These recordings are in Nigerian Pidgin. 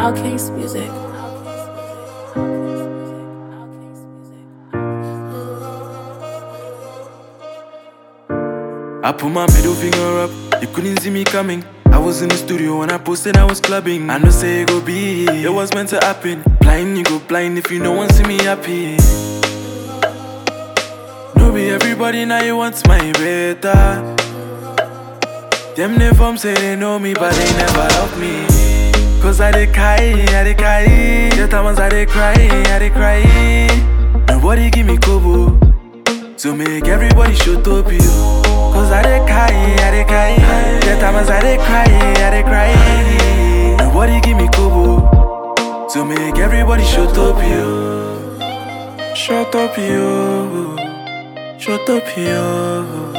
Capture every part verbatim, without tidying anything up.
Outcast Music. I put my middle finger up, you couldn't see me coming. I was in the studio when I posted I was clubbing. I know say it go be, it was meant to happen. Blind, you go blind if you no one see me happy. No be everybody now you want my better. Them they from say they know me but they never love me. Cause I dey cry, I dey cry. The times I dey cry, I dey cry. Nobody give me kobo, so make everybody shut up you. Cause I dey cry, I dey cry. The times I dey cry, I dey cry. Nobody give me kobo, so make everybody shut up you. Shut up you. Shut up you.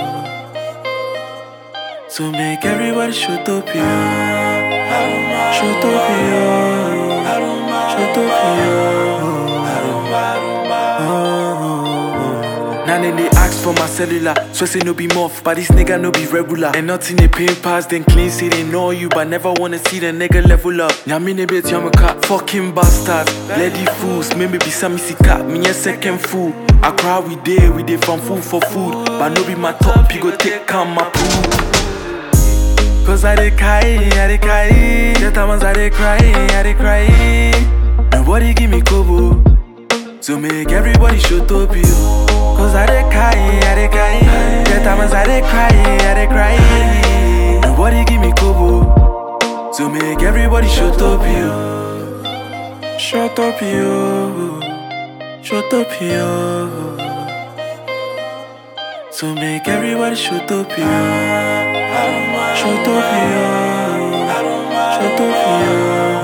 So make everybody shut up you. Shut up you. Shut up you. Now then they ask for my cellular, so say no be muff, but this nigga no be regular. And nothing they pay pass, then clean say they know you, but never wanna see the nigga level up. Now me ne bet yamaka, fucking bastards, bloody fools. Maybe be some missy cat, me a second fool. I cry we day, we day from food for food, but no be my top, you go take on my poo. Cause I dey cry, I dey cry. The times I dey cry, I dey cry. Nobody give me kobo, so make everybody shut up you. Cause I dey cry, I dey cry. The times I dey cry, I dey cry. Nobody give me kobo, so make everybody shut up you. Shut up you. Shut up you. So make everybody shut up you. Shut up you. Shut up you.